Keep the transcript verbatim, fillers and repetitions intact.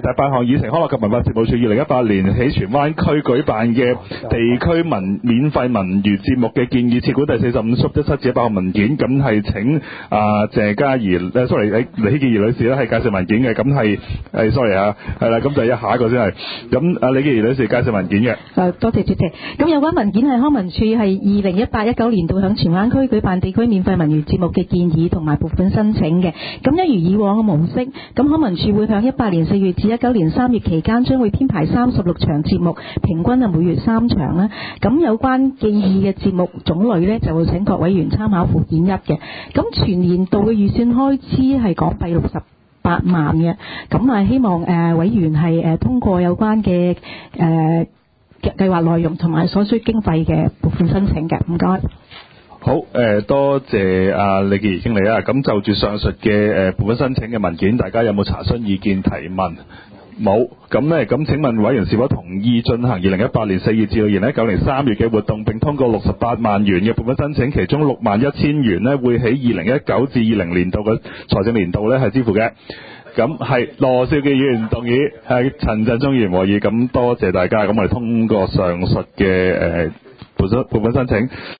第八項議程，康樂及文化事務處二零一八年喺荃灣區舉辦嘅地區文免費文娛節目嘅建議，設管第四十五縮一七至一百號文件，咁係請啊謝嘉怡誒 sorry 誒李健儀女士咧係介紹文件嘅，咁係誒 sorry 啊，係啦，咁就一下一個先係，咁啊李健儀女士介紹文件嘅。 誒多謝主席，咁有關文件係康文署係二零一八一九年度響荃灣區舉辦地區免費文娛節目嘅建議同埋撥款申請嘅，咁一如以往嘅模式，咁康文署會響一八年四月至一九年三月期間將會編排三十六場節目，平均啊每月三場啦。咁有關建議嘅節目種類呢，就會請各委員參考附件一嘅。咁全年度嘅預算開支係港幣六十八萬嘅。咁啊希望誒、呃、委員係誒通過有關嘅誒計劃內容同埋所需經費嘅撥款申請嘅。唔該。 好，誒、呃、多謝阿李健儀經理啊。咁就住上述嘅誒撥款申請嘅文件，大家有冇查詢、意見、提問？冇，咁呢，咁請問委員是否同意進行二零一八年四月至到二零一九年三月嘅活動，並通過六十八萬元嘅撥款申請，其中六萬一千元呢會喺二零一九至二零年度嘅財政年度呢係支付嘅。咁係羅少傑議員動議，係陳振中議員和議，咁多謝大家，咁我哋通過上述嘅誒撥款撥款申請。